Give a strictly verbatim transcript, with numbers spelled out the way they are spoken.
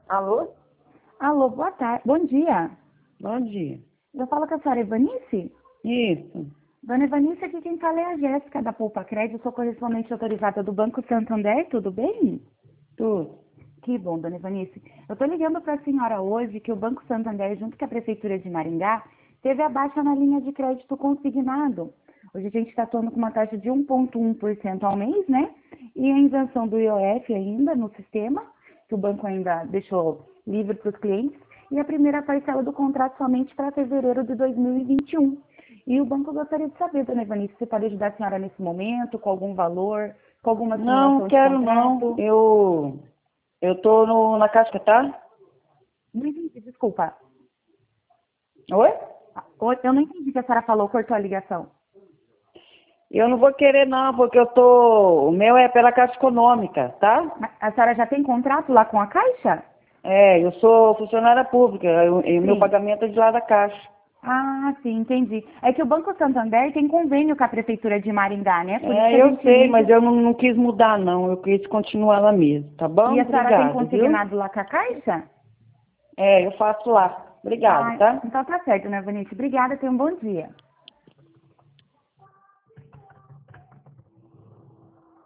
Alô? Alô, boa tarde. Bom dia. Bom dia. Eu falo com a senhora Evanice? Isso. Dona Evanice, aqui quem fala é a Jéssica da Poupa Crédito. Sou correspondente autorizada do Banco Santander. Tudo bem? Tudo. Que bom, Dona Evanice. Eu estou ligando para a senhora hoje que o Banco Santander, junto com a Prefeitura de Maringá, teve a baixa na linha de crédito consignado. Hoje a gente está atuando com uma taxa de um vírgula um por cento ao mês, né? E a isenção do I O F ainda no sistema, que o banco ainda deixou livre para os clientes. E a primeira parcela do contrato somente para fevereiro de dois mil e vinte e um. E o banco gostaria de saber, Dona Evanice, se pode ajudar a senhora nesse momento, com algum valor, com alguma Não, simulação de quero não. contrato. Eu eu tô no, na casca, tá? Não entendi, desculpa. Oi? Oi, eu não entendi o que a senhora falou, cortou a ligação. Eu não vou querer não, porque eu tô... O meu é pela Caixa Econômica, tá? Mas a senhora já tem contrato lá com a Caixa? É, eu sou funcionária pública eu- e o meu Sim. pagamento é de lá da Caixa. Ah, sim, entendi. É que o Banco Santander tem convênio com a Prefeitura de Maringá, né? Por isso que É, a eu gente sei, mas liga. eu não, não quis mudar não, eu quis continuar lá mesmo, tá E bom? a senhora tem Obrigado, viu? consignado lá com a Caixa? É, eu faço lá. Obrigado, Ah, tá? então tá certo, né, Vanessa? Obrigada, tenha um bom dia.